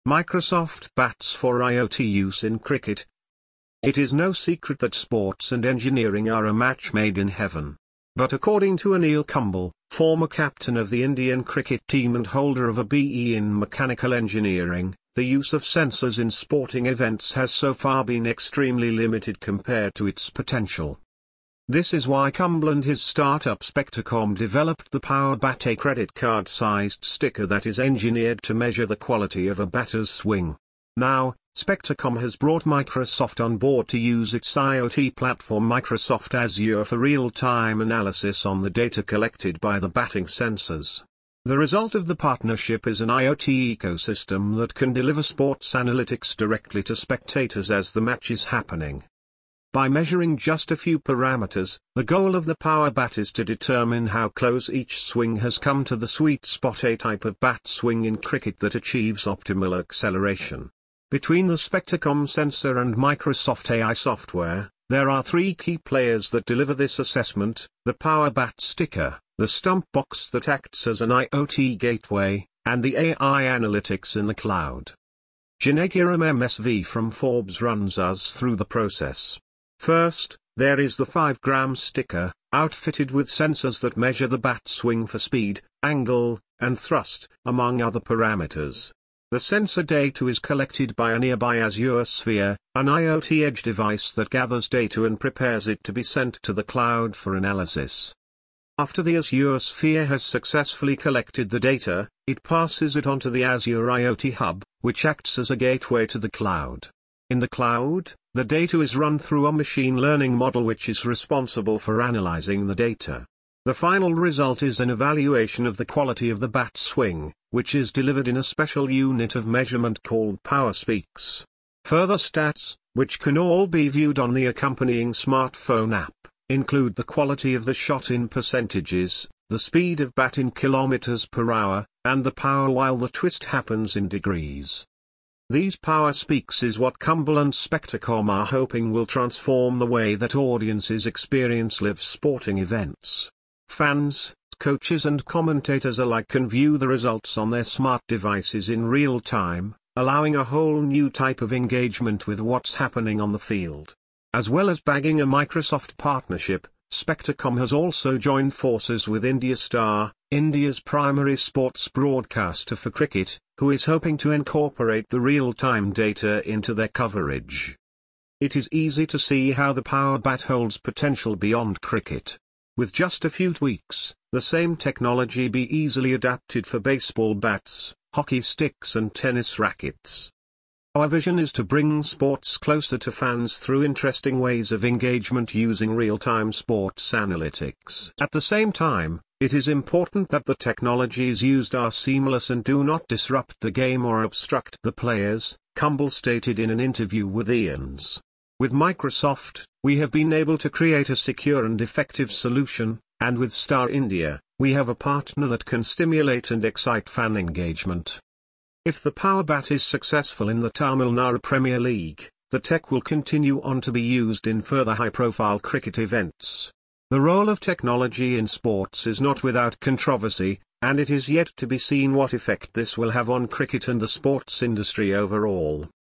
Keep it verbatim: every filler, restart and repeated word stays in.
Microsoft bats for IoT use in cricket. It is no secret that sports and engineering are a match made in heaven. But according to Anil Kumble, former captain of the Indian cricket team and holder of a B E in mechanical engineering, the use of sensors in sporting events has so far been extremely limited compared to its potential. This is why Kumble and his startup Spectracom developed the PowerBat, a credit card-sized sticker that is engineered to measure the quality of a batter's swing. Now, Spectracom has brought Microsoft on board to use its IoT platform Microsoft Azure for real-time analysis on the data collected by the batting sensors. The result of the partnership is an IoT ecosystem that can deliver sports analytics directly to spectators as the match is happening. By measuring just a few parameters, the goal of the PowerBat is to determine how close each swing has come to the sweet spot, a type of bat swing in cricket that achieves optimal acceleration. Between the Spectracom sensor and Microsoft A I software, there are three key players that deliver this assessment: the PowerBat sticker, the stump box that acts as an IoT gateway, and the A I analytics in the cloud. Janakiram M S V from Forbes runs us through the process. First, there is the five gram sticker, outfitted with sensors that measure the bat swing for speed, angle, and thrust, among other parameters. The sensor data is collected by a nearby Azure Sphere, an IoT edge device that gathers data and prepares it to be sent to the cloud for analysis. After the Azure Sphere has successfully collected the data, it passes it onto the Azure IoT Hub, which acts as a gateway to the cloud. In the cloud, the data is run through a machine learning model which is responsible for analyzing the data. The final result is an evaluation of the quality of the bat swing, which is delivered in a special unit of measurement called PowerSpeaks. Further stats, which can all be viewed on the accompanying smartphone app, include the quality of the shot in percentages, the speed of bat in kilometers per hour, and the power while the twist happens in degrees. These PowerSpeaks is what Kumble and Spectracom are hoping will transform the way that audiences experience live sporting events. Fans, coaches and commentators alike can view the results on their smart devices in real time, allowing a whole new type of engagement with what's happening on the field. As well as bagging a Microsoft partnership, Spectracom has also joined forces with India Star, India's primary sports broadcaster for cricket, who is hoping to incorporate the real-time data into their coverage. It is easy to see how the PowerBat holds potential beyond cricket. With just a few tweaks, the same technology be easily adapted for baseball bats, hockey sticks and tennis rackets. Our vision is to bring sports closer to fans through interesting ways of engagement using real-time sports analytics. At the same time, it is important that the technologies used are seamless and do not disrupt the game or obstruct the players, Kumble stated in an interview with Ian's. With Microsoft, we have been able to create a secure and effective solution, and with Star India, we have a partner that can stimulate and excite fan engagement. If the PowerBat is successful in the Tamil Nadu Premier League, the tech will continue on to be used in further high-profile cricket events. The role of technology in sports is not without controversy, and it is yet to be seen what effect this will have on cricket and the sports industry overall.